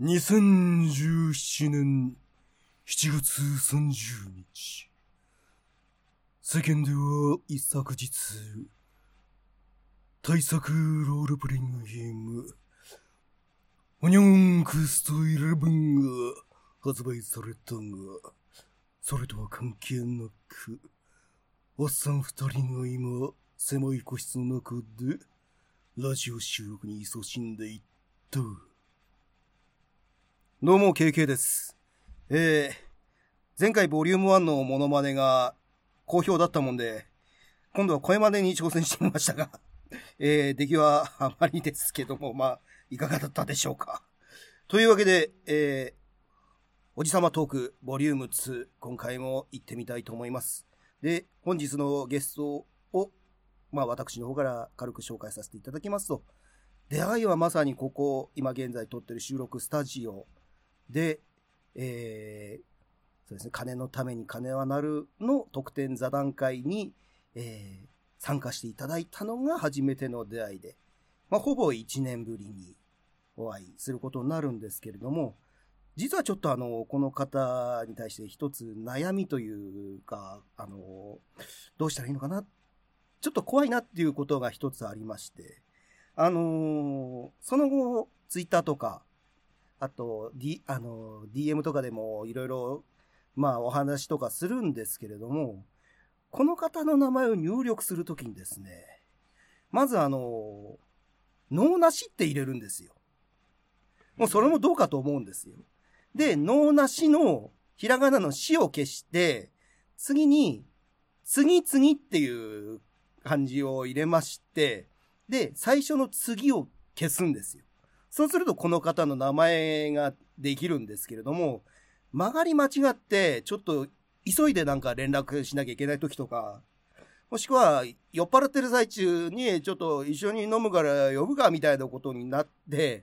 2017年7月30日、世間では一昨日、大作ロールプレイングゲーム、オニョンクスト11が発売されたが、それとは関係なく、おっさん二人が今、狭い個室の中で、ラジオ収録に勤しんでいった。どうも KK です。前回ボリューム1のモノマネが好評だったもんで、今度は声真似に挑戦してみましたが、出来はあまりですけども、いかがだったでしょうか。というわけで、おじさまトークボリューム2、今回も行ってみたいと思います。で、本日のゲストを、私の方から軽く紹介させていただきますと、出会いはまさにここ、今現在撮ってる収録スタジオで、そうですね、金のために金はなるの特典座談会に、参加していただいたのが初めての出会いで、ほぼ1年ぶりにお会いすることになるんですけれども、実はちょっとこの方に対して一つ悩みというか、どうしたらいいのかな、ちょっと怖いなっていうことが一つありまして、その後、ツイッターとか、あと、DM とかでもいろいろ、お話とかするんですけれども、この方の名前を入力するときにですね、まず脳なしって入れるんですよ。もうそれもどうかと思うんですよ。で、脳なしのひらがなのしを消して、次に、次々っていう漢字を入れまして、で、最初の次を消すんですよ。そうするとこの方の名前ができるんですけれども、曲がり間違ってちょっと急いで連絡しなきゃいけない時とか、もしくは酔っ払ってる最中にちょっと一緒に飲むから呼ぶかみたいなことになって、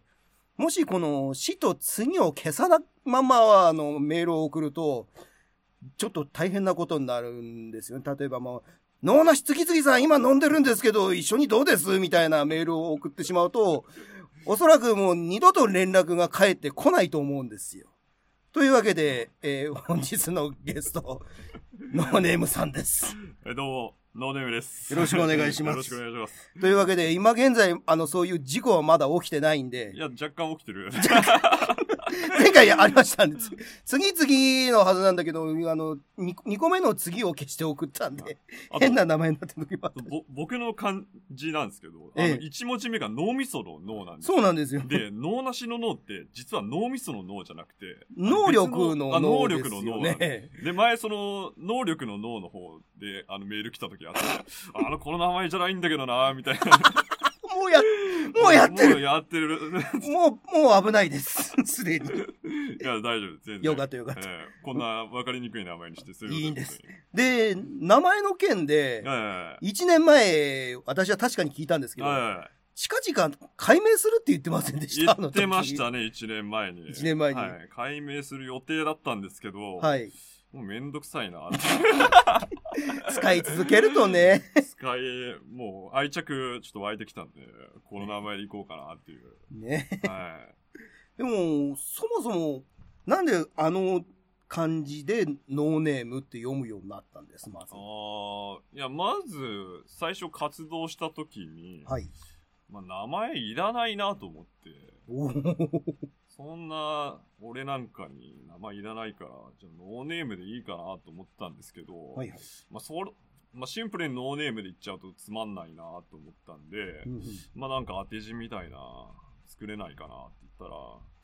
もしこの死と次を消さなままメールを送ると、ちょっと大変なことになるんですよね。例えば脳なし次々さん今飲んでるんですけど一緒にどうですみたいなメールを送ってしまうと、おそらくもう二度と連絡が返ってこないと思うんですよ。というわけで、本日のゲスト、ノーネームさんです。 どうも、ノーネームです。 よろしくお願いします。 よろしくお願いします。 というわけで、今現在、そういう事故はまだ起きてないんで。 いや、若干起きてる。 前回ありましたんで、次々のはずなんだけど、2個目の次を消して送ったんで、変な名前になってる時もあった。 僕の漢字なんですけど、1文字目が脳みその脳なんです。 そうなんですよ。 で、脳なしの脳って、実は脳みその脳じゃなくて、 能力の脳ですよね。 能力の脳なんで。で、前その、能力の脳の方で、メール来た時あって、この名前じゃないんだけどなみたいな。もうやってる。 もう危ないです。すでに。いや、大丈夫。全然。 よかった。 こんな分かりにくい名前にしていいんです。で、名前の件で、1年前、私は確かに聞いたんですけど、近々改名するって言ってませんでした？ 言ってましたね、1年前に。 1年前に。 改名する予定だったんですけど、もうめんどくさいなって。 使い続けるとね。 もう愛着ちょっと湧いてきたんで、この名前でいこうかなっていう。 ね。でも、そもそも、なんで漢字でノーネームって読むようになったんです、まず。 いや、まず、最初活動した時に、名前いらないなと思って。そんな、俺なんかに名前いらないから、じゃあノーネームでいいかなと思ったんですけど、シンプルにノーネームで言っちゃうとつまんないなと思ったんで、なんか当て字みたいな、作れないかなって言った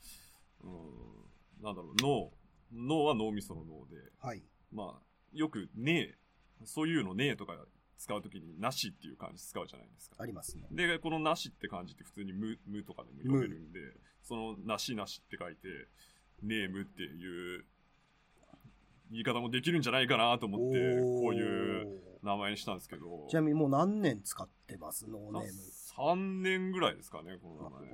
ら、脳は脳みその脳で、よくそういうのとか使うときになしっていう漢字使うじゃないですか。 ありますね。 で、このなしって漢字って普通に無とかでも読めるんで、そのなしって書いて、ネームっていう言い方もできるんじゃないかなと思って、こういう名前にしたんですけど。 ちなみにもう何年使ってます？ノーネーム。 3年ぐらいですかね、この名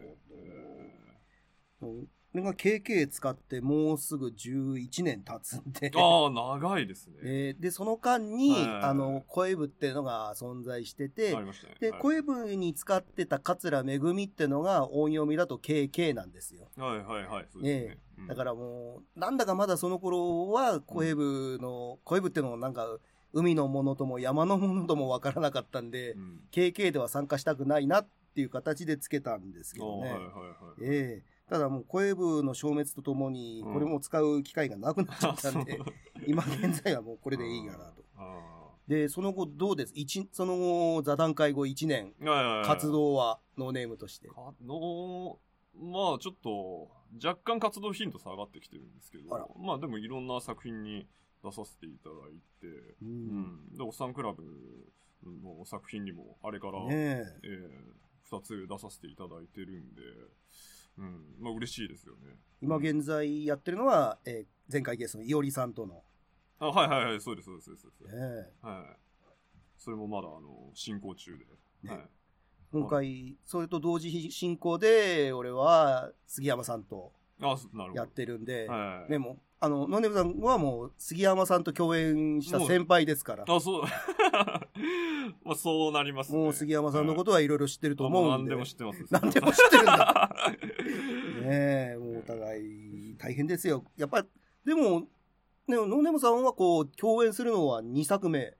前。 これが KK 使ってもうすぐ11年経つんで。 長いですね。 で、その間に、声部っていうのが存在してて、で、声部に使ってた桂めぐみってのが音読みだと KK なんですよ。 はいはいはい。そうですね。 だからもう、なんだかまだその頃は、コエブっていうのもなんか、海のものとも山のものともわからなかったんで、KK では参加したくないなっていう形でつけたんですけどね。ただもう、コエブの消滅とともに、これも使う機会がなくなっちゃったんで、今現在はもうこれでいいかなと。で、その後どうです？その後、座談会後1年、活動はノーネームとして。まあちょっと、若干活動頻度下がってきてるんですけど、まあでもいろんな作品に出させていただいて、で、おっさんクラブの作品にも、あれから、2つ出させていただいてるんで、まあ嬉しいですよね。 今現在やってるのは、前回ゲストのいおりさんとの。 はいはいはい、そうです。はい。それもまだ、進行中で。はい。 今回、それと同時進行で、俺は杉山さんとやってるんで、でも、ノーネムさんはもう杉山さんと共演した先輩ですから。 そう。まあそうなりますね。 もう杉山さんのことはいろいろ知ってると思うんで。 何でも知ってます。 何でも知ってるんだ。ねえ、もうお互い大変ですよ。やっぱ、でも、ね、ノーネムさんはこう、共演するのは2作目。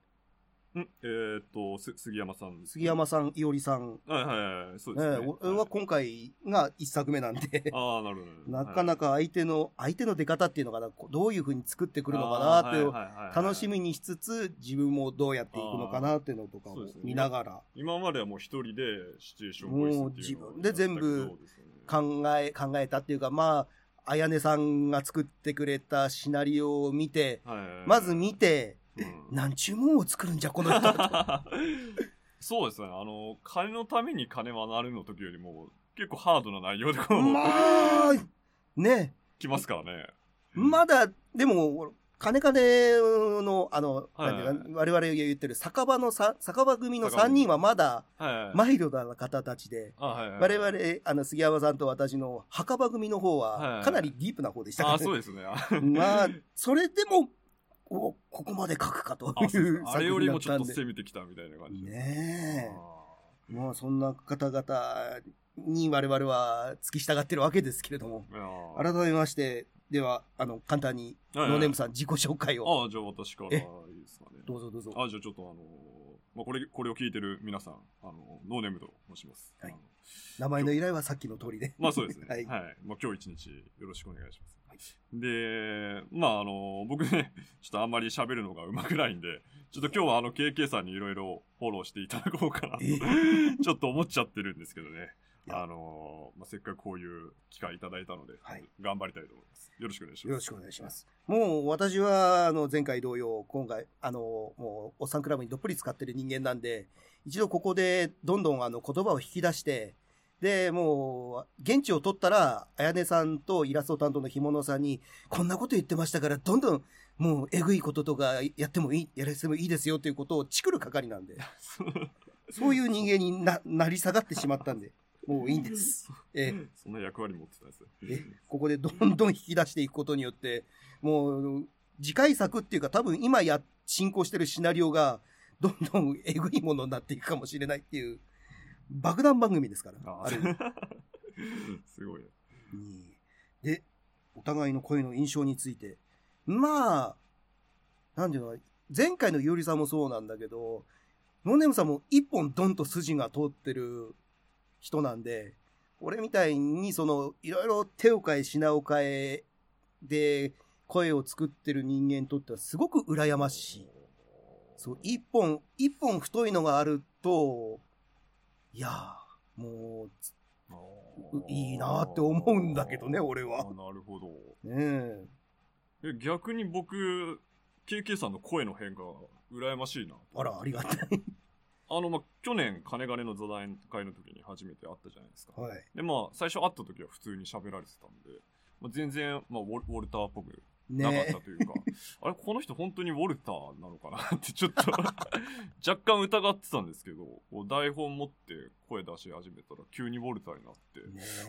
杉山さん。 杉山さん、いおりさん。 はい、そうですね。 俺は今回が1作目なんで。 なるほど。 なかなか相手の出方っていうのかな、どういう風に作ってくるのかなっていう、楽しみにしつつ、自分もどうやっていくのかなっていうのとかを見ながら。 今まではもう一人でシチュエーションボイスっていうのを自分で全部考えたっていうか、まあ、あやねさんが作ってくれたシナリオを見て、まず見て、なんちゅうもんを作るんじゃこの人そうですね。金のために金はなるの時よりも結構ハードな内容でまあね来ますからね。 まだでも金の我々が言ってる酒場組の3人はまだマイルドな方たちで、我々杉山さんと私の墓場組の方はかなりディープな方でしたからね。 そうですね。 まあそれでもここまで書くかというあれよりもちょっと攻めてきたみたいな感じねえ。まあそんな方々に我々は付き従ってるわけですけれども、改めましてでは簡単にノーネームさん自己紹介を。 じゃあ私からいいですかね。 どうぞ。 じゃあちょっとこれを聞いてる皆さんノーネームと申します。 はい。名前の由来はさっきの通りで。 まあそうですね。はい。まあ今日一日よろしくお願いします。で、まあ僕ね、ちょっとあんまり喋るのが上手くないんで、ちょっと今日はKK さんにいろいろフォローしていただこうかなと、ちょっと思っちゃってるんですけどね。まあ、せっかくこういう機会いただいたので、頑張りたいと思います。よろしくお願いします。 よろしくお願いします。もう私は前回同様、今回もうおっさんクラブにどっぷり使ってる人間なんで、一度ここでどんどん言葉を引き出して、で、もう、現地を取ったら、あやねさんとイラスト担当のひものさんに、こんなこと言ってましたから、どんどん、もう、えぐいこととかやらせてもいいですよということをチクる係なんで、そういう人間になり下がってしまったんで、もういいんです。 そんな役割持ってたんですよ。 ここでどんどん引き出していくことによって、もう、次回作っていうか、多分今進行してるシナリオが、どんどんえぐいものになっていくかもしれないっていう、爆弾番組ですから。 すごい。 で、お互いの声の印象について。まあ、なんていうの、前回のゆうりさんもそうなんだけど、ノーネームさんも一本ドンと筋が通ってる人なんで、俺みたいにいろいろ手を変え品を変えで声を作ってる人間にとってはすごく羨ましい。そう、一本太いのがあると、いやー、もう、いいなって思うんだけどね、俺は。 なるほど。 ねえ。逆に僕、KK さんの声の変化が羨ましいな。 あら、ありがたい。 去年、金金の座談会の時に初めて会ったじゃないですか。 はい。 で、最初会った時は普通に喋られてたんで、全然、ウォルターっぽくなかったというか、あれ、この人本当にウォルターなのかなってちょっと若干疑ってたんですけど、台本持って声出し始めたら急にウォルターになって、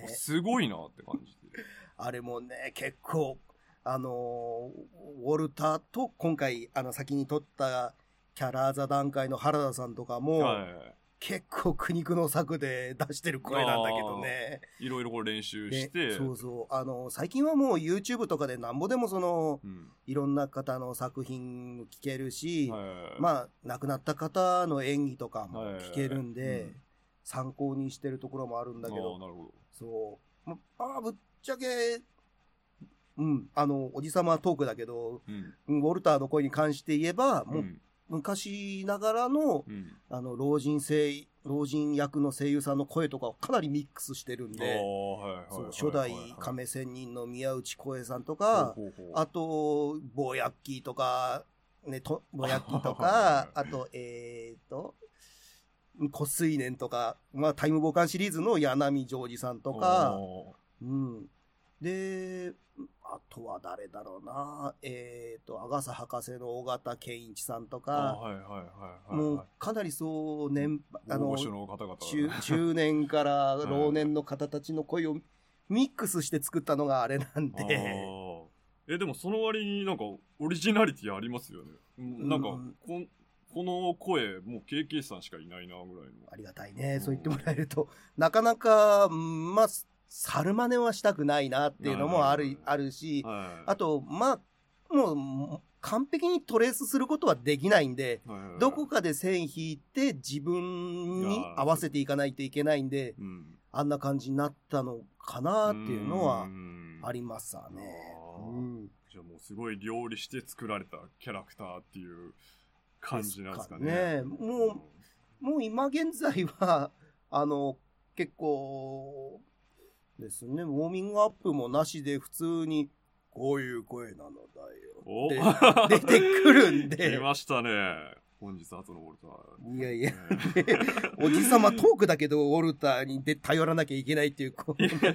すごいなって感じで。 あれもね、結構、ウォルターと今回、先に撮ったキャラ座談会の原田さんとかも、 結構苦肉の策で出してる声なんだけどね。 いろいろこう練習して。 そうそう。最近はもう YouTube とかでなんぼでもいろんな方の作品聞けるし、まあ、亡くなった方の演技とかも聞けるんで、参考にしてるところもあるんだけど。 なるほど。 そう。ぶっちゃけ、おじさまトークだけど、ウォルターの声に関して言えば、もう、昔ながらの、老人役の声優さんの声とかをかなりミックスしてるんで、初代亀仙人の宮内浩さんとか、あと、ボーヤッキーとか、ボーヤッキーとか、あと、小水年とか、まあ、タイムボカンシリーズの柳ジョージさんとか、で、あとは誰だろうな、アガサ博士の尾形健一さんとか、もうかなり中年から老年の方たちの声をミックスして作ったのがあれなんで。 でもその割になんかオリジナリティありますよね。なんかこの声、もう KK さんしかいないな、ぐらいの。 ありがたいね。そう言ってもらえると。なかなか、まあ、猿真似はしたくないなっていうのもあるし、あと、まあ、もう、完璧にトレースすることはできないんで、どこかで線引いて自分に合わせていかないといけないんで、あんな感じになったのかなっていうのはありますわね。 じゃあもうすごい料理して作られたキャラクターっていう感じなんですかね。 もう今現在は、結構ですね、ウォーミングアップもなしで普通に、こういう声なのだよ。出てくるんで。 出ましたね。本日初のウォルター。 いやいや、おじさまトークだけどウォルターに頼らなきゃいけないっていう。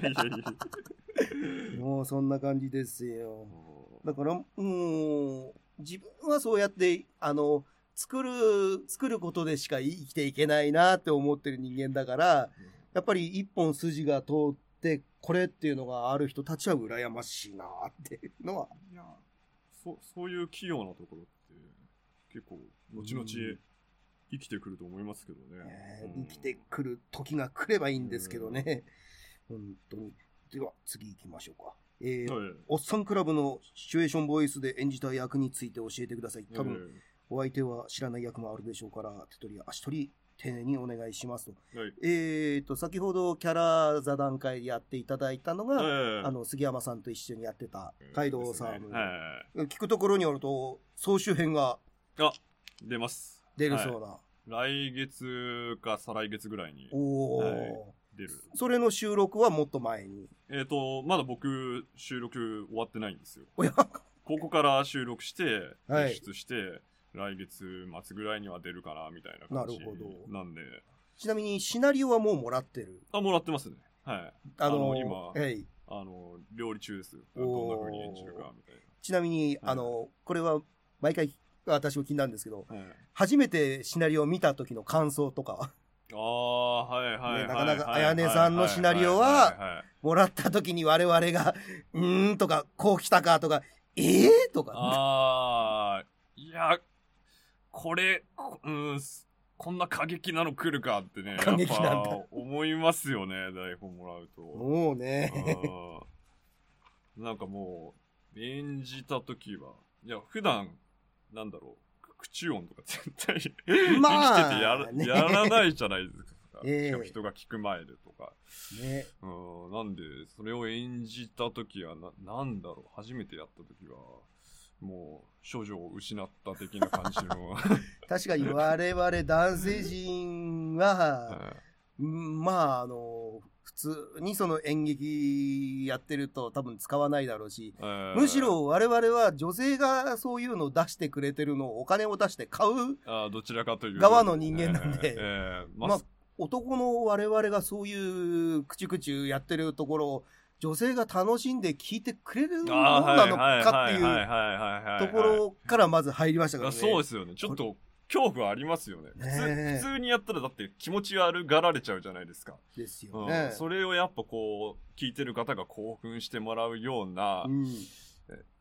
もうそんな感じですよ。だから、もう、自分はそうやって、作ることでしか生きていけないなって思ってる人間だから、やっぱり一本筋が通って、これっていうのがある人たちは羨ましいなっていうのは。 いや、そういう器用なところって結構後々生きてくると思いますけどね。 生きてくる時が来ればいいんですけどね。本当に。では次行きましょうか。おっさんクラブのシチュエーションボイスで演じた役について教えてください。多分、お相手は知らない役もあるでしょうから、手取り足取り丁寧にお願いしますと。先ほどキャラ座談会やっていただいたのが、杉山さんと一緒にやってたカイドウさん。聞くところによると、総集編が出ます。 出るそうな。 来月か再来月ぐらいに。出る。 それの収録はもっと前に。 まだ僕、収録終わってないんですよ。ここから収録して、演出して、来月末ぐらいには出るかな、みたいな感じ。なるほど。なんで。 ちなみに、シナリオはもうもらってる？ もらってますね。はい。今、 はい料理中です。どんな風に演じるか、みたいな。 ちなみに、これは、毎回、私も気になるんですけど、初めてシナリオを見た時の感想とかは？なかなか、あやねさんのシナリオは、もらった時に我々が、とか、こう来たかとか、とか。 いや、これ、こんな過激なの来るかってね、 過激なんだ。 思いますよね、台本もらうと。 もうね。 なんかもう、演じた時は、いや、普段、なんだろう。口音とか絶対生きててやらないじゃないですか。しかも人が聞く前でとか。なんで、それを演じたときはなんだろう、初めてやったときは、もう、処女を失った的な感じの。 確かに我々男性陣は、まあ、普通にその演劇やってると多分使わないだろうし、むしろ我々は女性がそういうのを出してくれてるのをお金を出して買うどちらかという側の人間なんで、まあ、男の我々がそういうクチュクチュやってるところを女性が楽しんで聞いてくれるものなのかっていうところからまず入りましたからね。 そうですよね。ちょっと恐怖ありますよね。普通にやったらだって気持ち悪がられちゃうじゃないですか。 ですよね。 それをやっぱこう聞いてる方が興奮してもらうような、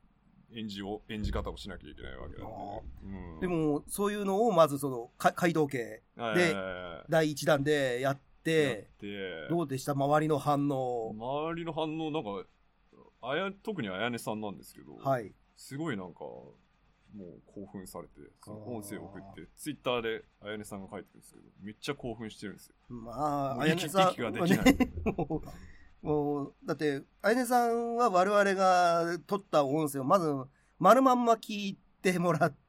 演じ方をしなきゃいけないわけなんで、でもそういうのをまずその街道家で第1弾でやってどうでした？周りの反応。 周りの反応なんか特にあやねさんなんですけど、はい、すごいなんかもう興奮されて、その音声を送ってツイッターであやねさんが書いてるんですけど、めっちゃ興奮してるんですよ。 まああやねさん息ができない、ね、もうだってあやねさんは我々が撮った音声をまず丸まんま聞いてもらって、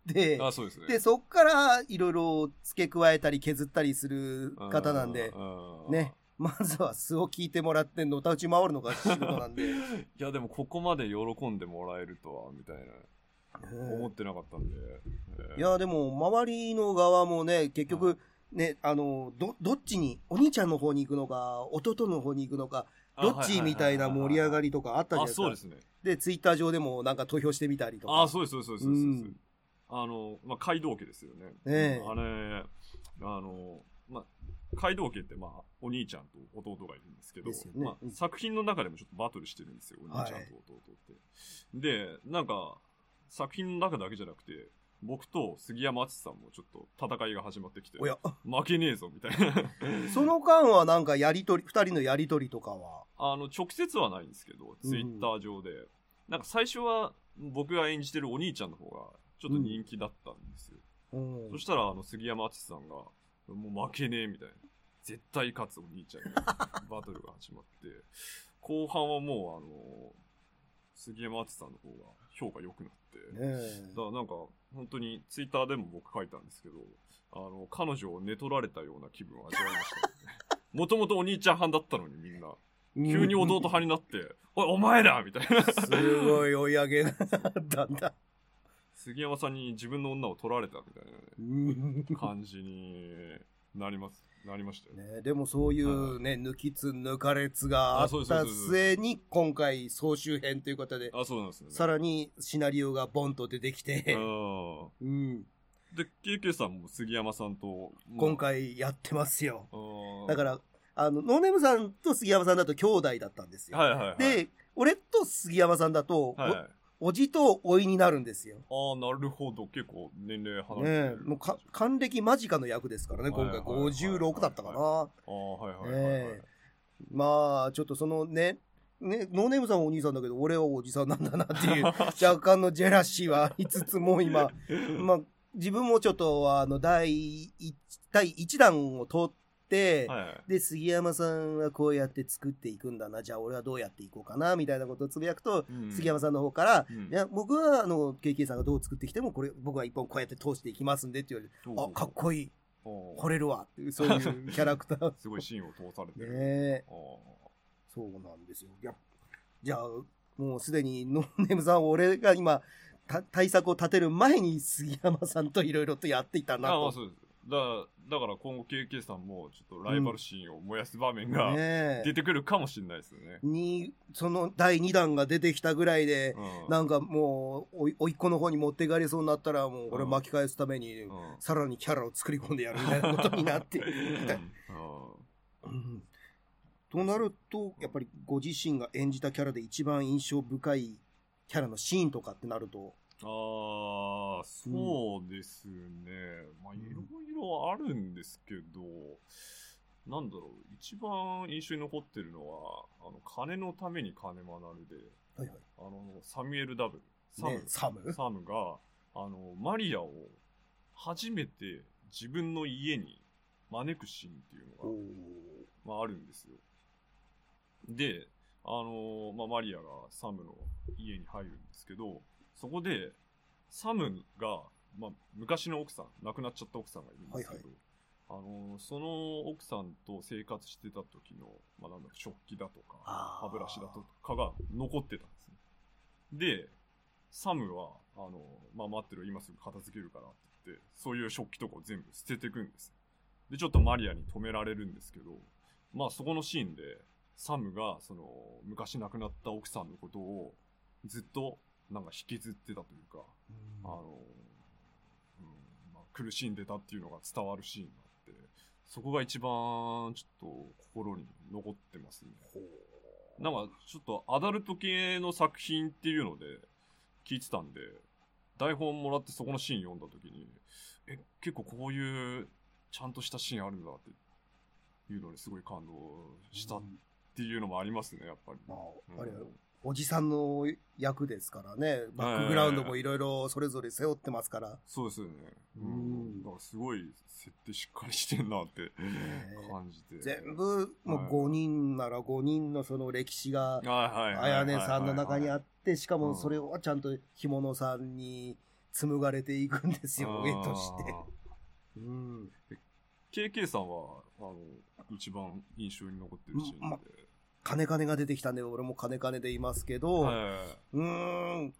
そうですね、 でそっからいろいろ付け加えたり削ったりする方なんでね、まずは素を聞いてもらってのたうち回るのが仕事なんでいやでもここまで喜んでもらえるとはみたいな思ってなかったんで、 いやでも周りの側もね結局ね、どっちにお兄ちゃんの方に行くのか弟の方に行くのかどっちみたいな盛り上がりとかあったじゃないですか。 そうですね。 でツイッター上でもなんか投票してみたりとか。 そうですそうですそうです。まあ街道家ですよね。まあ街道家ってまあお兄ちゃんと弟がいるんですけど、ね、まあ、作品の中でもちょっとバトルしてるんですよ、お兄ちゃんと弟って。でなんか作品の中だけじゃなくて僕と杉山敦さんもちょっと戦いが始まってきて、負けねえぞみたいなその間はなんか2人のやりとりとかは直接はないんですけど、ツイッター上でなんか最初は僕が演じてるお兄ちゃんの方がちょっと人気だったんですよ。そしたら杉山敦さんがもう負けねえみたいな、絶対勝つお兄ちゃんにバトルが始まって後半はもう杉山敦さんの方が評価良くなって、だからなんか本当にツイッターでも僕書いたんですけど、彼女を寝取られたような気分を味わいましたね。もともとお兄ちゃん派だったのにみんな急に弟派になってお前らみたいなすごい追い上げがあったんだ。 杉山さんに自分の女を取られたみたいな、感じになりましたよね。でもそういうね、抜きつ抜かれつがあった末に今回総集編ということで、 そうなんですね、 さらにシナリオがボンと出てきて、で KK さんも杉山さんと今回やってますよ。だからノーネームさんと杉山さんだと兄弟だったんですよ。で俺と杉山さんだと、おじとおいになるんですよ。 なるほど。結構年齢離れてる。 もう還暦間近の役ですからね、今回56だったかな。まあちょっとそのねノーネームさんはお兄さんだけど俺はおじさんなんだなっていう若干のジェラシーはありつつも今まあ自分もちょっと第1弾を通って、で杉山さんはこうやって作っていくんだな、じゃあ俺はどうやっていこうかなみたいなことをつぶやくと、杉山さんの方から、いや僕はKK さんがどう作ってきてもこれ僕は一本こうやって通していきますんでって言われて、かっこいい、惚れるわっていう、そういうキャラクターすごいシーンを通されてるそうなんですよ。じゃあもうすでにノーネームさん俺が今対策を立てる前に杉山さんといろいろとやっていたなと。 そうです。だから今後 KK さんもちょっとライバルシーンを燃やす場面が出てくるかもしれないですよね。 その第2弾が出てきたぐらいで、なんかもうおいっ子の方に持っていかれそうになったらもう俺巻き返すためにさらにキャラを作り込んでやるみたいなことになってとなるとやっぱりご自身が演じたキャラで一番印象深いキャラのシーンとかってなると、 そうですね。まあいろいろあるんですけど、なんだろう、一番印象に残ってるのは金のために金学るで、サミュエル・ダブルサムがマリアを初めて自分の家に招くシーンっていうのが、あるんですよ。でマリアがサムの家に入るんですけど、そこでサムが、昔の奥さん、亡くなっちゃった奥さんがいるんですけど、その奥さんと生活してた時の、食器だとか歯ブラシだとかが残ってたんですね。でサムは待ってる、今すぐ片付けるからって言って、そういう食器とかを全部捨てていくんです。でちょっとマリアに止められるんですけど、そこのシーンでサムがその昔亡くなった奥さんのことをずっとなんか引きずってたというか、苦しんでたっていうのが伝わるシーンがあって、そこが一番ちょっと心に残ってますね。なんかちょっとアダルト系の作品っていうので聞いてたんで、台本もらってそこのシーン読んだ時に、結構こういうちゃんとしたシーンあるんだっていうのにすごい感動したっていうのもありますね、やっぱり。 あれおじさんの役ですからね、バックグラウンドもいろいろそれぞれ背負ってますから。 そうですよね。だからすごい設定しっかりしてんなって感じて。 全部、もう5人なら5人のその歴史が、あやねさんの中にあって、しかもそれをちゃんとひものさんに紡がれていくんですよ、絵として。 KK さんは、一番印象に残ってるシーンで。 金金が出てきたんで、俺も金金で言いますけど、なん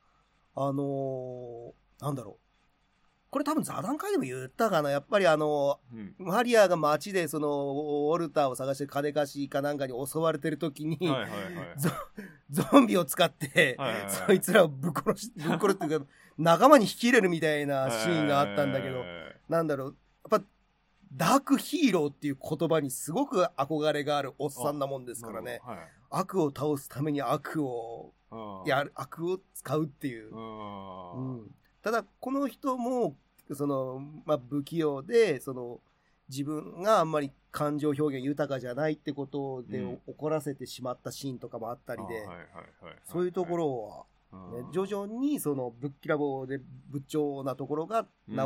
だろう。これ多分座談会でも言ったかな。やっぱりマリアが街でその、ウォルターを探して金貸しかなんかに襲われてる時に、ゾンビを使って、そいつらをぶっ殺っていうか、仲間に引き入れるみたいなシーンがあったんだけど、なんだろう。やっぱダークヒーローっていう言葉にすごく憧れがあるおっさんなもんですからね。悪を倒すために悪を使うっていう。ただ、この人も、不器用で、自分があんまり感情表現豊かじゃないってことで怒らせてしまったシーンとかもあったりで、そういうところは、徐々にぶっきらぼうで仏頂なところが、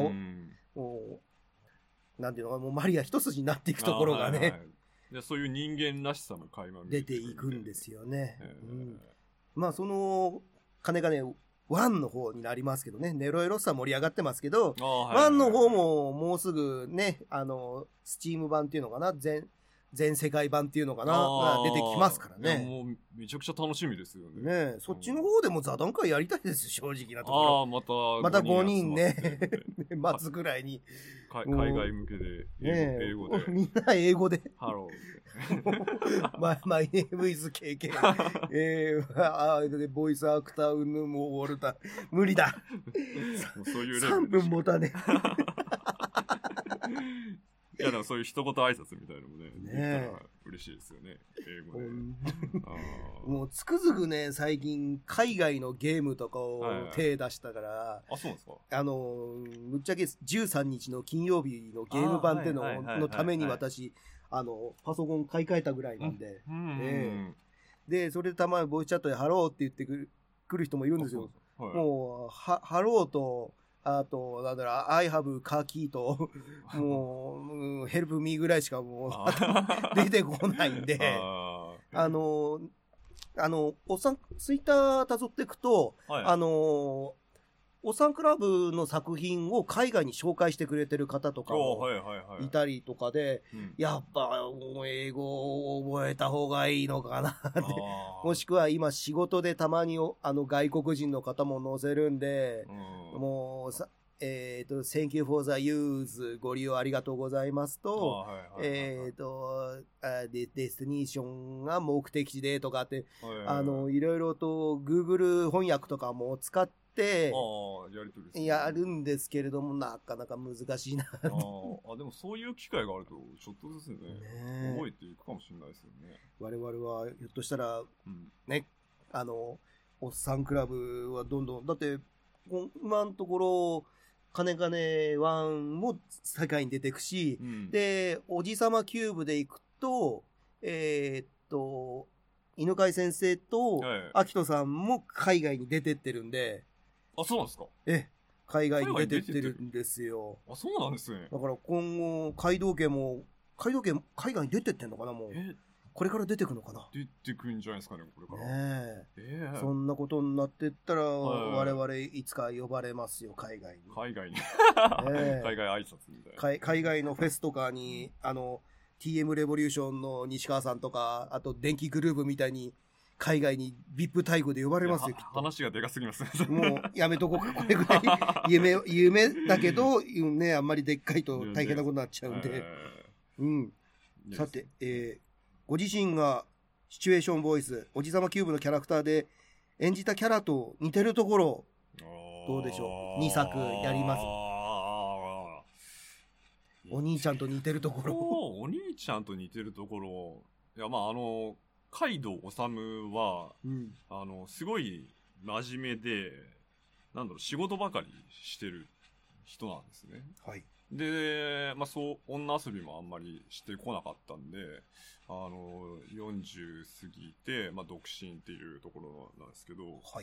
なんていうのか、もうマリア一筋になっていくところがね。 そういう人間らしさも垣間見出ていくんですよね。まあ、金々、1の方になりますけどね、ネロエロスは盛り上がってますけど、1の方ももうすぐね、スチーム版っていうのかな、全世界版っていうのかな、が出てきますからね。 もうめちゃくちゃ楽しみですよね。 ね、そっちの方でも座談会やりたいですよ、正直なところ。また5人ね、待つぐらいに。 海外向けで、英語で。 みんな英語で。 ハロー。 マイネームイズKK。ボイスアクターもうウォルター。無理だ。 そういうレベル。 3分持たね。 いや、でもそういう一言挨拶みたいなのもね、できたら嬉しいですよね、英語で。 もうつくづくね、最近海外のゲームとかを手出したから、 そうですか。 ぶっちゃけ13日の金曜日のゲーム版ってのために私、パソコン買い替えたぐらいなんで、で、それでたまにボイスチャットでハローって言ってくる人もいるんですよ。もう、ハローと、あと、なんだろう、I have カーキーと、もう、ヘルプミーぐらいしかもう、出てこないんで、おっさん、ツイッター辿っていくと、おっさんクラブの作品を海外に紹介してくれてる方とかもいたりとかで、やっぱ英語を覚えた方がいいのかなって。もしくは今仕事でたまに外国人の方も載せるんで、もうThank you for the use ご利用ありがとうございますと、デスティニーションが目的地でとかって、いろいろと Google 翻訳とかも使って、やるんですけれども、なかなか難しいなでもそういう機会があるとちょっとずつね覚えていくかもしれないですよね。 我々はひょっとしたら、ね、おっさんクラブはどんどん、だって今のところ金金1も世界に出てくし、でおじさまキューブで行くと犬飼先生と秋人さんも海外に出てってるんで。 そうなんですか。 海外に出てってるんですよ。 そうなんですね。 だから今後、海外に出てってんのかな、もう。これから出てくのかな。 出てくるんじゃないですかね、これから。 そんなことになってったら、我々いつか呼ばれますよ、海外に。 海外挨拶みたいな。 海外のフェスとかに、TM レボリューションの西川さんとか、あと電気グループみたいに、海外に VIP 待遇で呼ばれますよ、きっと。 話がでかすぎますね。 もう、やめとこうか、これぐらい。夢だけど、ね、あんまりでっかいと大変なことになっちゃうんで。さて、ご自身がシチュエーションボイス、おじさまキューブのキャラクターで演じたキャラと似てるところ、どうでしょう。2作やります。お兄ちゃんと似てるところ。 お兄ちゃんと似てるところ。いや、カイドウ・オサムは、すごい真面目で、 仕事ばかりしてる人なんですね。 はい。 で、女遊びもあんまりしてこなかったんで、40過ぎて、独身っていうところなんですけど、 はい。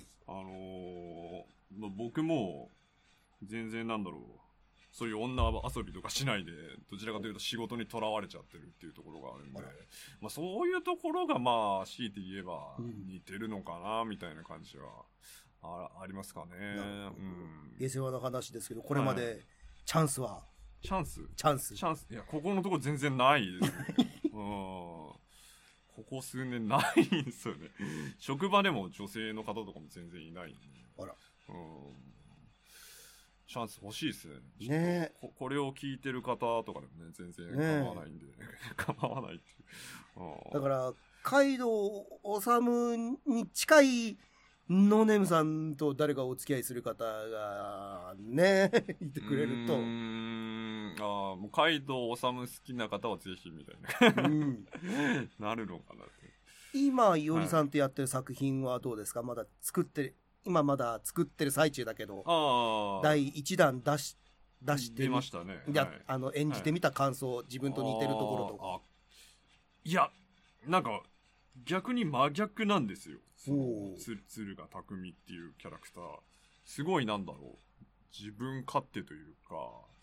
僕も、全然そういう女遊びとかしないで、どちらかというと仕事にとらわれちゃってるっていうところがあるんで、そういうところが強いて言えば似てるのかな、みたいな感じはありますかね。 下世話な話ですけど、これまでチャンスは、 チャンス。いや、ここのところ全然ないですね。ここ数年ないんですよね。職場でも女性の方とかも全然いないんで。 あら。 チャンス欲しいですね。 ね、 これを聞いてる方とかでもね、全然構わないんで、構わないっていう。 だから、カイドウオサムに近いノーネームさんと誰かお付き合いする方がね、いてくれると。 もうカイドウオサム好きな方はぜひみたいな、なるのかなって。 今、いおりさんとやってる作品はどうですか？今まだ作ってる最中だけど、第1弾出して出ましたね。 演じてみた感想、自分と似てるところとか。 いや、逆に真逆なんですよ。鶴が匠っていうキャラクター。すごい自分勝手というか、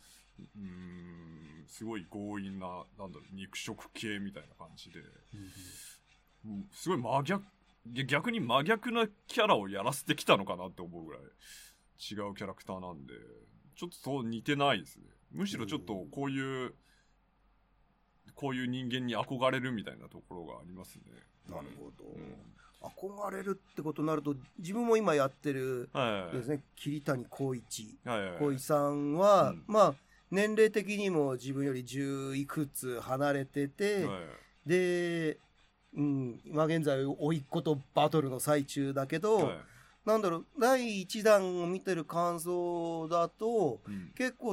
すごい強引な、肉食系みたいな感じで、すごい逆に真逆なキャラをやらせてきたのかなって思うぐらい違うキャラクターなんで、ちょっとそう似てないですね。むしろちょっとこういう人間に憧れるみたいなところがありますね。 なるほど。憧れるってことになると、自分も今やってるですね、桐谷浩一。浩一さんは、年齢的にも自分より10いくつ離れてて、で、今現在甥っ子とバトルの最中だけど、第1弾を見てる感想だと、結構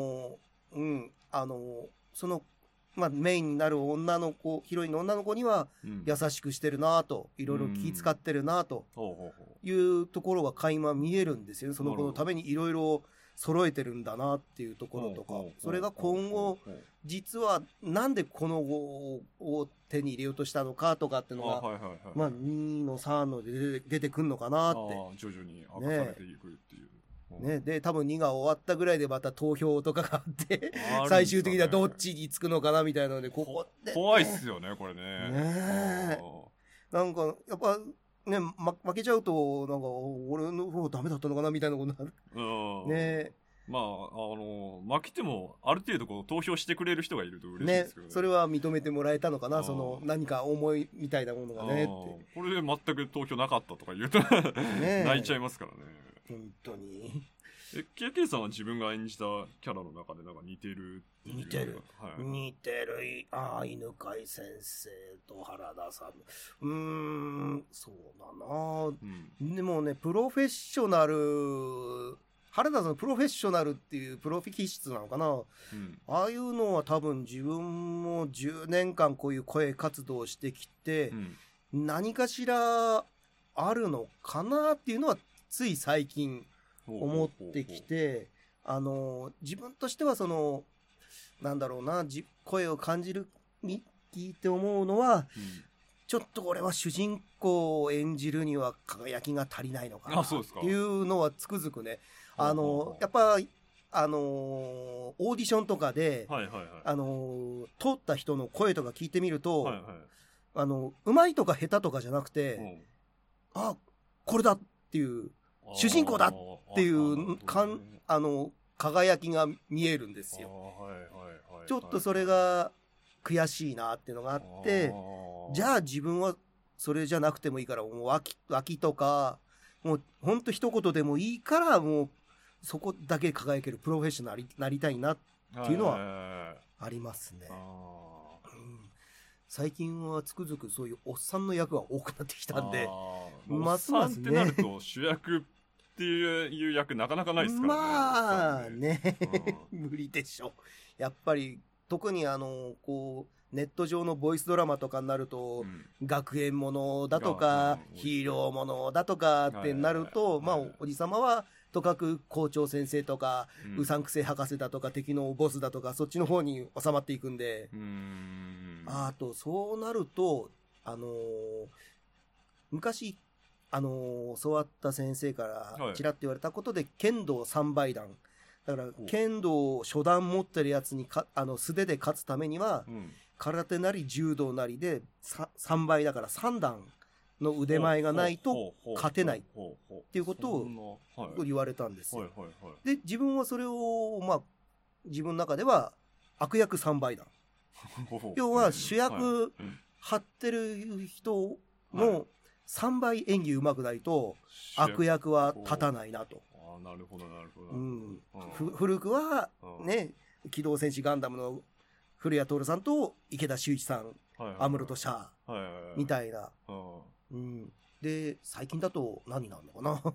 メインになるヒロインの女の子には優しくしてるなと、いろいろ気使ってるなというところが垣間見えるんですよね。その子のためにいろいろ揃えてるんだなっていうところとか、それが今後、実はなんでこの子を手に入れようとしたのかとかっていうのが、2の3ので出てくるのかなって。 徐々に明かされていくっていう。 で、多分2が終わったぐらいでまた投票とかがあって、最終的にはどっちにつくのかなみたいなので、ここって。 怖いっすよね、これね。 やっぱ、ね、負けちゃうと、俺の方ダメだったのかなみたいなことになる。ね。 負けても、ある程度投票してくれる人がいると嬉しいですけどね。 それは認めてもらえたのかな、何か思いみたいなものがねって。 これで全く投票なかったとか言うと泣いちゃいますからね。 本当に。 KK さんは自分が演じたキャラの中で似てるっていう。 似てる。犬飼先生と原田さん。そうだな、でもね、プロフェッショナル、原田さんプロフェッショナルっていうプロフィ気質なのかな、ああいうのは多分自分も10年間こういう声活動してきて、何かしらあるのかなっていうのはつい最近思ってきて、自分としては声を感じる、聞いて思うのは、ちょっと俺は主人公を演じるには輝きが足りないのかなっていうのはつくづくね、やっぱ、オーディションとかで、通った人の声とか聞いてみると、うまいとか下手とかじゃなくて、これだっていう、主人公だっていう輝きが見えるんですよ。ちょっとそれが悔しいなっていうのがあって、じゃあ自分はそれじゃなくてもいいから、もう脇とか、もうほんと一言でもいいから、もうそこだけ輝けるプロフェッショナルになりたいなっていうのはありますね。最近はつくづくそういうおっさんの役が多くなってきたんで、 ますますね。おっさんってなると主役っていう役なかなかないですからね。 無理でしょ。やっぱり特にネット上のボイスドラマとかになると、学園ものだとか、ヒーローものだとかってなると、おじさまはとかく校長先生とか、うさんくせ博士だとか敵のボスだとかそっちの方に収まっていくんで、あとそうなると昔教わった先生からちらっと言われたことで、剣道3倍段だから剣道初段持ってるやつに素手で勝つためには、空手なり柔道なりで3倍だから3段の腕前がないと勝てないっていうことを言われたんですよ。で自分はそれを自分の中では悪役3倍段要は主役張ってる人の3倍演技うまくないと悪役は立たないなと。 なるほどなるほど。 古くはね、機動戦士ガンダムの古谷徹さんと池田秀一さん、アムロとシャアみたいな。で最近だと何なんのかな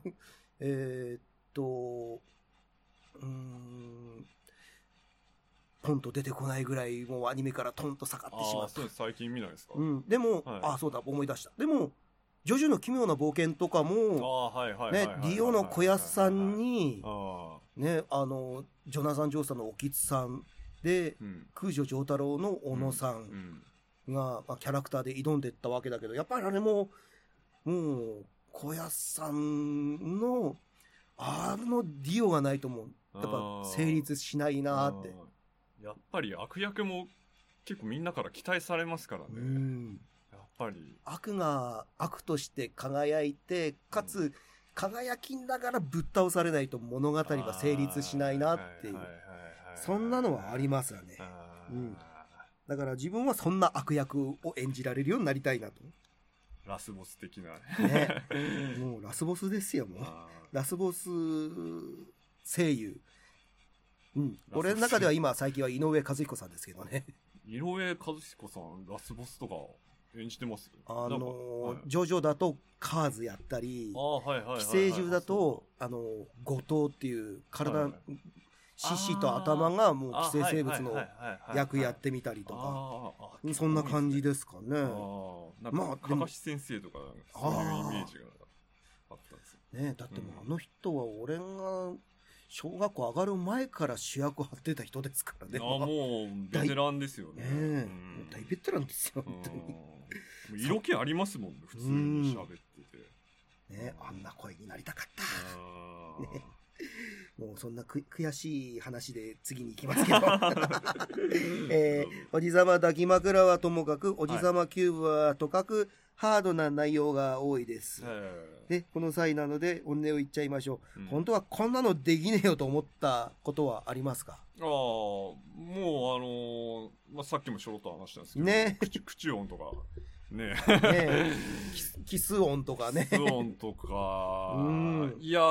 トンと出てこないぐらいもうアニメからトンと下がってしまった。 そうです、最近見ないですか。 でも、そうだ思い出した。でもジョジョの奇妙な冒険とかもね、リオの小安さんにね、ジョナサン・ジョースターの興津さんで、空女丈太郎の小野さんが、キャラクターで挑んでいったわけだけど、やっぱりあれももう小安さんのディオがないともやっぱ成立しないなって。 やっぱり悪役も結構みんなから期待されますからね。やっぱり悪が悪として輝いて、かつ輝きながらぶっ倒されないと物語が成立しないなっていう、そんなのはありますよね。だから自分はそんな悪役を演じられるようになりたいなと。 ラスボス的なね。もうラスボスですよ。もうラスボス声優。俺の中では今最近は井上和彦さんですけどね。 井上和彦さんラスボスとか演じてます。 ジョジョだとカーズやったり、寄生獣だと後藤っていう体、獅子と頭がもう寄生生物の役やってみたりとか、そんな感じですかね。 かかし先生とかそういうイメージがあったんですよね。だってもうあの人は俺が小学校上がる前から主役張ってた人ですからね。 もうベテランですよね。 大ベテランですよ本当に。 色気ありますもんね、普通に喋っててね。あんな声になりたかったね。もうそんな悔しい話で次に行きますけどおじさま抱き枕はともかくおじさまキューブはとかくハードな内容が多いです、でこの際なので本音を言っちゃいましょう、本当はこんなのできねえよと思ったことはありますか？ もうさっきもちょろっと話したんですけどね、口音とかねキス音とかね、 キス音とかいや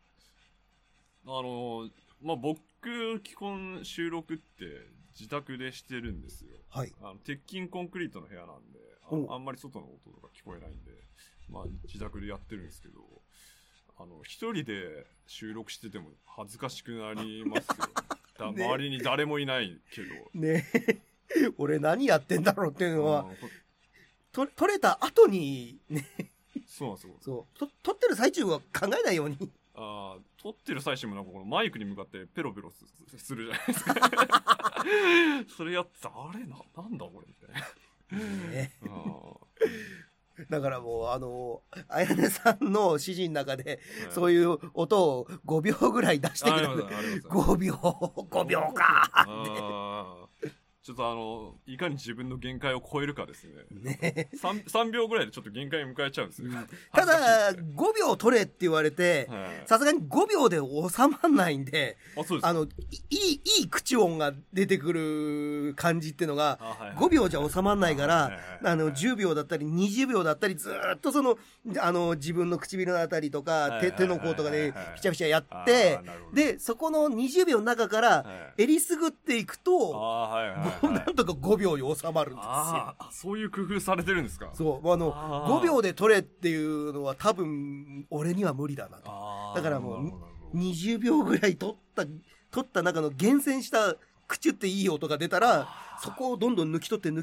僕基本収録って自宅でしてるんですよ。鉄筋コンクリートの部屋なんであんまり外の音とか聞こえないんで、自宅でやってるんですけど、一人で収録してても恥ずかしくなりますよ。周りに誰もいないけどね俺何やってんだろうっていうのは撮れた後にねそうなんですよ。 撮ってる最中は考えないように。 撮ってる最中もなんかこのマイクに向かってペロペロするじゃないですかそれやってあれなんだこれみたいな。だからもうあやねさんの指示の中で、そういう音を5秒ぐらい出してくれる。5秒かってちょっといかに自分の限界を超えるかですね。3秒ぐらいでちょっと限界を迎えちゃうんですよ。 ただ5秒取れって言われて、さすがに5秒で収まんないんで、いい口音が出てくる感じっていうのが5秒じゃ収まんないから、10秒だったり20秒だったりずっと自分の唇のあたりとか手の甲とかでピチャピチャやって、でそこの20秒の中からえりすぐっていくとなんとか5秒に収まるんですよ。 そういう工夫されてるんですか？ そう5秒で取れっていうのは多分俺には無理だなと。だからもう20秒ぐらい取った中の厳選した口っていい音が出たら、そこをどんどん抜き取っ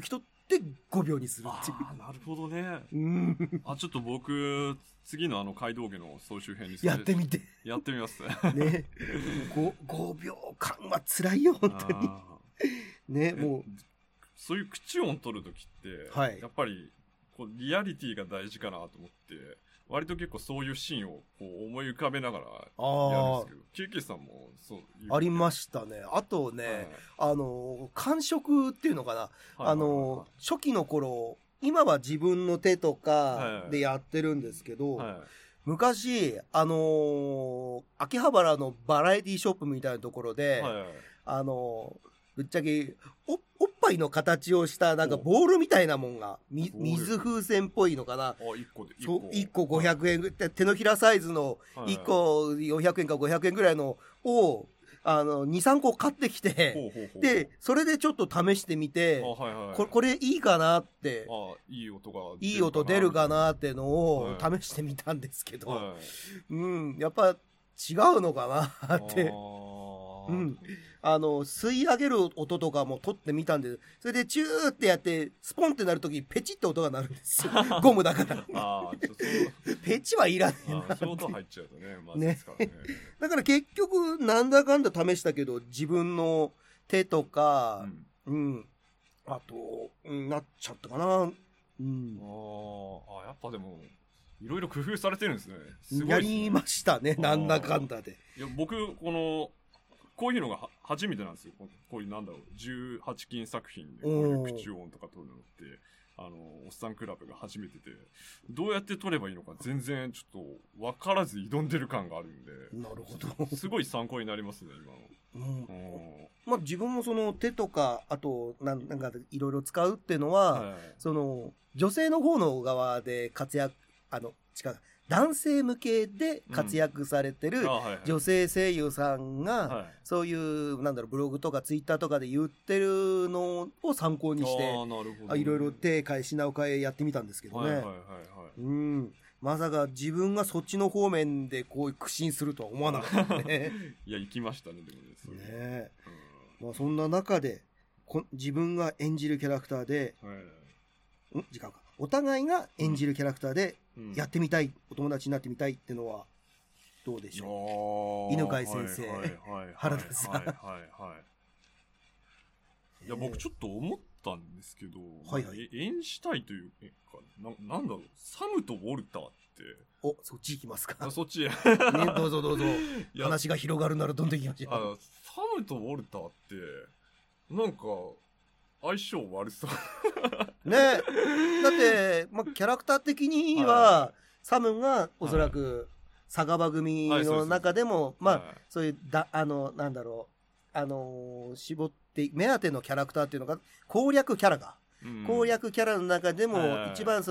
で5秒にするっていう。 あ、なるほどね。 あ、 ちょっと僕、次の街道家の総集編にやってみて。 やってみます。 ね。5秒間は辛いよ、本当に。ね、もう。 そういう口音取るときって、はい、やっぱり、こう、リアリティが大事かなと思って、割と結構そういうシーンをこう思い浮かべながらやるんですけど、キューキーさんもそういう。 ありましたね。あとね、はい、感触っていうのかな。初期の頃、今は自分の手とかでやってるんですけど、昔、秋葉原のバラエティショップみたいなところで、ぶっちゃけ、おっぱいの形をしたなんかボールみたいなもんが、水風船っぽいのかな。 1個で。 1個500円、手のひらサイズの1個400円か500円ぐらいのを、2、3個買ってきて、で、それでちょっと試してみて、これいいかなって、いい音出るかなってのを試してみたんですけど、やっぱ違うのかなって。吸い上げる音とかも取ってみたんで、それでチューってやって、スポンってなるときペチって音が鳴るんですよ。ゴムだから。ペチはいらねえな。 そういう音入っちゃうとね、まずいですからね。 だから結局、なんだかんだ試したけど、自分の手とか、あと、なっちゃったかな。 やっぱでも、いろいろ工夫されてるんですね。すごいですね。 やりましたね、なんだかんだで。 いや、僕、こういうのが初めてなんですよ。こういう18禁作品で、こういう口音とか撮るのって、おっさんクラブが初めてで、どうやって撮ればいいのか全然ちょっと分からず挑んでる感があるんで。 なるほど。 すごい参考になりますね、今の。まあ自分もその手とか、あと、なんかいろいろ使うっていうのは、女性の方の側で活躍、男性向けで活躍されてる女性声優さんが、そういう、ブログとかツイッターとかで言ってるのを参考にして、いろいろ手変え品を変えやってみたんですけどね。まさか自分がそっちの方面でこう苦心するとは思わなかったね。 いや、行きましたね、でもね。まあそんな中で、自分が演じるキャラクターで、時間か。お互いが演じるキャラクターでやってみたい、お友達になってみたいってのはどうでしょう。犬飼先生、原田さん。 いや、僕ちょっと思ったんですけど、演じたいというか、なんだろう、サムとウォルターって。 そっち行きますか。 そっち。ね、 どうぞどうぞ。話が広がるならどんどん行きましょう。 サムとウォルターって、なんか、相性悪そう。 ね。だって、キャラクター的には、サムがおそらく、酒場組の中でも、そういう、絞って、目当てのキャラクターっていうのが、攻略キャラが。攻略キャラの中でも、一番一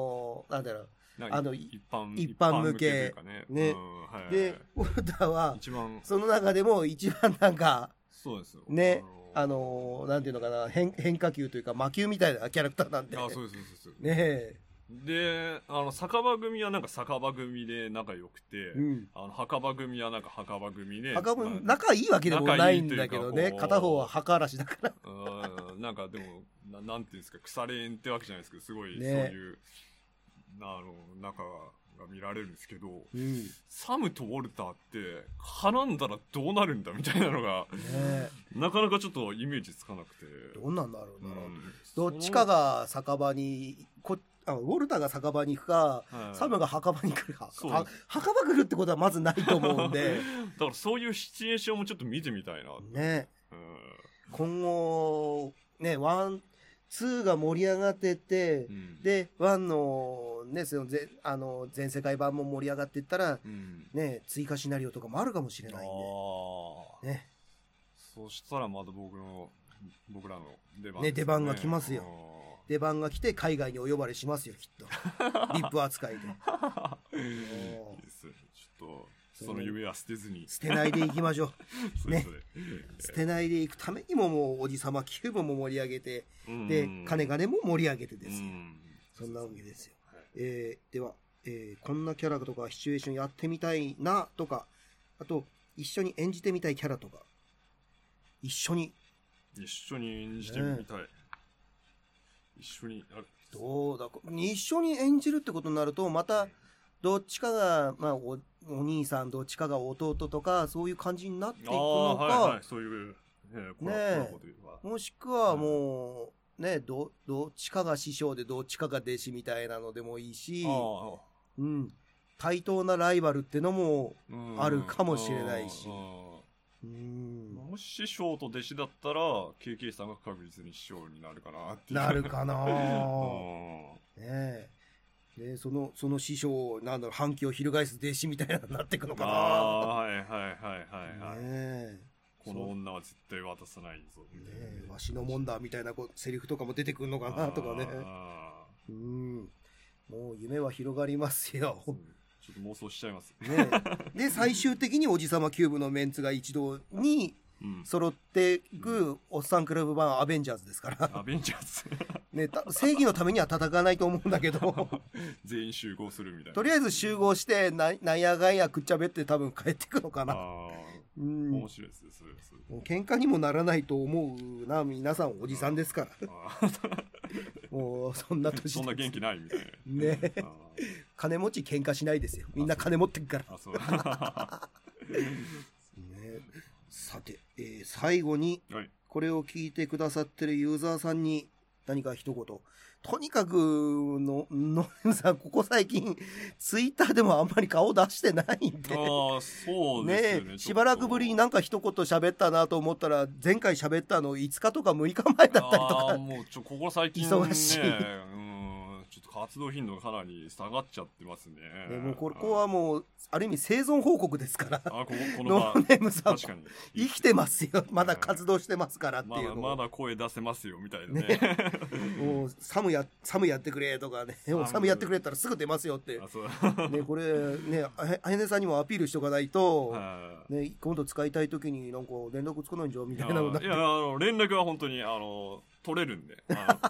般向け。ね。で、ウォルターは、その中でも一番そうですよ。 ね。なんていうのかな、変化球というか魔球みたいなキャラクターなんで。 そうです。 ねえ。 で、酒場組は酒場組で仲良くて、墓場組は墓場組で。 仲いいわけでもないんだけどね。片方は墓嵐だから。 でも、なんていうんですか、腐れ縁ってわけじゃないですけど、すごい、そういう、仲が見られるんですけど、サムとウォルターって絡んだらどうなるんだみたいなのが、なかなかちょっとイメージつかなくて。 どうなんだろうな。どっちかが酒場に、ウォルターが酒場に行くか、サムが墓場に来るか。墓場来るってことはまずないと思うんで。 だからそういうシチュエーションもちょっと見てみたいな。 ね。今後、ね、2が盛り上がってて、で、1の、ね、全世界版も盛り上がっていったら、ね、追加シナリオとかもあるかもしれないんで。ね。 そしたらまた僕らの出番。 ね、出番が来ますよ。出番が来て海外にお呼ばれしますよ、きっと。リップ扱いで。いいですね。ちょっと、その夢は捨てずに。 捨てないでいきましょう。ね。捨てないでいくためにももうおじさまキューブも盛り上げて、で、金も盛り上げてですよ。そんなわけですよ。では、こんなキャラとかシチュエーションやってみたいなとか、あと、一緒に演じてみたいキャラとか、一緒に演じてみたい。 一緒にやる。 どうだ、一緒に演じるってことになると、また、どっちかが、まあ、お兄さん、どっちかが弟とか、そういう感じになっていくのか、 はいはい、そういう、 ね、もしくはもう、ね、どっちかが師匠でどっちかが弟子みたいなのでもいいし、うん、対等なライバルってのもあるかもしれないし。 もし師匠と弟子だったら KK さんが確実に師匠になるかなっていう。 なるかなねえ。でその師匠なんだろう、反旗を翻す弟子みたいなのになっていくのかな。 はいはいはいはい、ね、この女は絶対渡さないぞ、 ね、わしのもんだみたいなセリフとかも出てくるのかなとかね。もう夢は広がりますよ。 ちょっと妄想しちゃいますね。で最終的におじさまキューブのメンツが一堂に揃っていくおっさんクラブ版アベンジャーズですから。 アベンジャーズね、正義のためには戦わないと思うんだけど全員集合するみたいな。 とりあえず集合してなんやがんやくっちゃべって多分帰っていくのかな。 面白いですね。 もう喧嘩にもならないと思うな。皆さんおじさんですからもうそんな年そんな元気ないみたいなね。金持ち喧嘩しないですよ。みんな金持ってるからね。さて、最後にこれを聞いてくださってるユーザーさんに何か一言。とにかくのさんここ最近ツイッターでもあんまり顔出してないんで、 そうですね。 しばらくぶりになんか一言喋ったなと思ったら、前回喋ったの5日とか6日前だったりとか。 もうここ最近ね、 忙しい。 ちょっと活動頻度がかなり下がっちゃってますね。 もうここはもうある意味生存報告ですから。 こノーネームさんも生きてますよ。まだ活動してますからっていうの。 まだ声出せますよみたいなね。 もうサムやってくれとかね。サムやってくれたらすぐ出ますよって。ね、これね、あやねさんにもアピールしとかないと、ね、今度使いたい時になんか連絡つかないんじゃんみたいなの。 いや連絡は本当に取れるんで。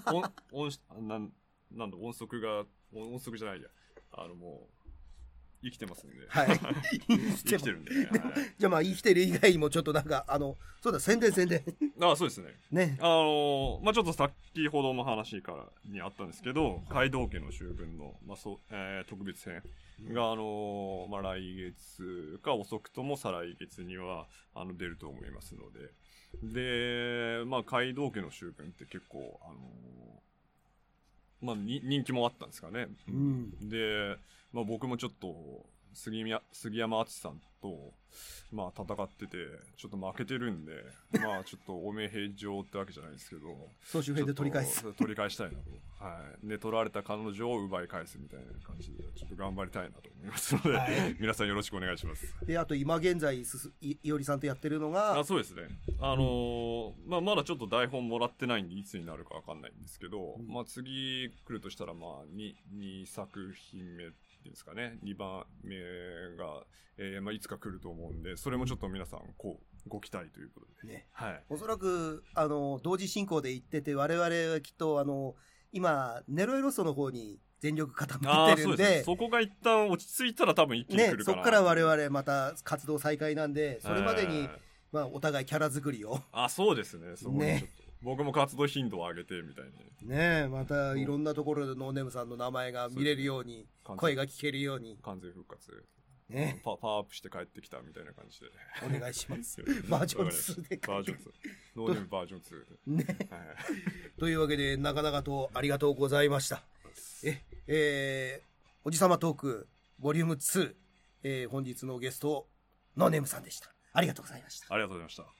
なんだ音速じゃないや、もう生きてますんで。 はい。 生きてるんで。 じゃあまあ生きてる以外もちょっとなんかそうだ宣伝。 そうですね。 ね。 ちょっと先ほどの話にあったんですけど、街道家の秋分の特別編が来月か遅くとも再来月には出ると思いますので、街道家の秋分って結構人気もあったんですかね。で、僕もちょっと杉山敦さんと戦っててちょっと負けてるんでちょっとお名平上ってわけじゃないですけど、 総集編で取り返したいなと。で取られた彼女を奪い返すみたいな感じでちょっと頑張りたいなと思いますので、皆さんよろしくお願いします。 であと今現在いおりさんとやってるのがそうですね。まだちょっと台本もらってないんでいつになるかわかんないんですけど、次来るとしたら2作品目ですかね。2番目が、いつか来ると思うんで、それもちょっと皆さんご期待ということで、ね。 おそらく同時進行で行ってて、我々はきっと今ネロエロスの方に全力傾いてるんで、 そこが一旦落ち着いたら多分一気に来るかな。 そこから我々また活動再開なんで、それまでにお互いキャラ作りを。 そうですね。そこにちょっと僕も活動頻度を上げてみたいね。またいろんなところでノーネームさんの名前が見れるように、声が聞けるように。 完全復活。 ね。 パワーアップして帰ってきたみたいな感じで。 お願いします。バージョン2で。 バージョン2。ノーネームバージョン2。 ね。というわけで、長々とありがとうございました。おじさまトーク、ボリューム2。本日のゲスト、ノーネームさんでした。ありがとうございました。 ありがとうございました。